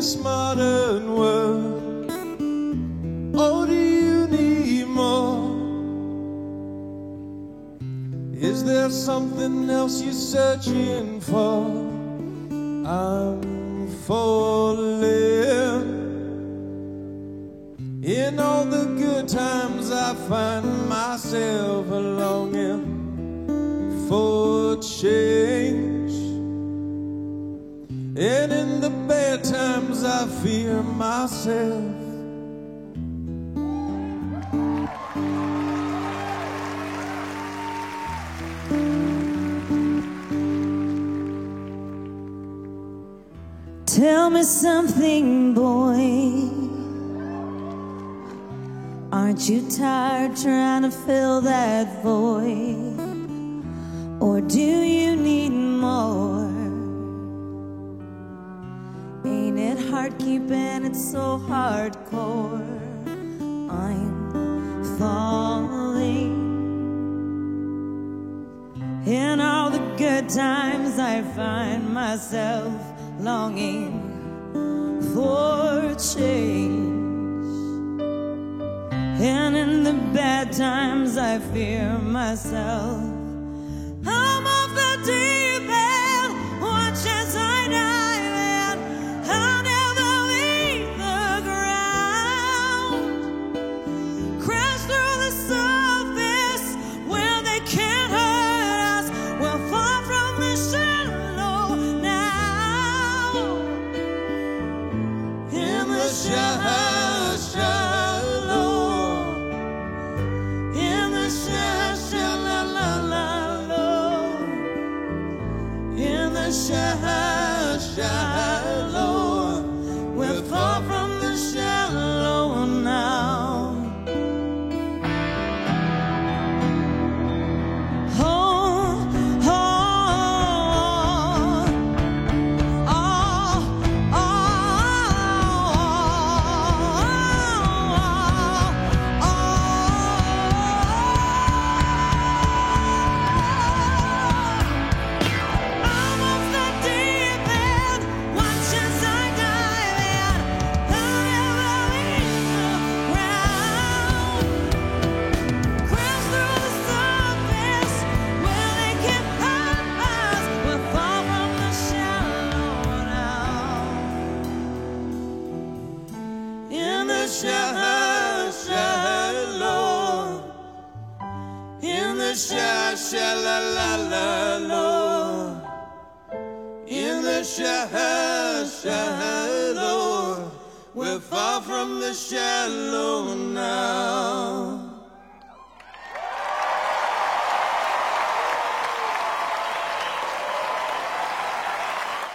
this modern world? Or do you need more? Is there something else you're searching for? I'm falling. In all the good times I find myself longing for change, and in the bad times I fear myself. Tell me something, boy. Aren't you tired trying to fill that void? Or do you need more? Ain't it hard keeping it so hardcore? I'm falling. In all the good times I find myself longing for change, and in the bad times I fear myself. I'm off the deep end, watch as I dive in. I'll never leave the ground. Crash through the surface where they can't hurt us. We're far from the shallow now. In the shallow. Shallow, we're far from the shallow now. Oh, oh, oh, oh, in the shallow, we're far from the shallow now.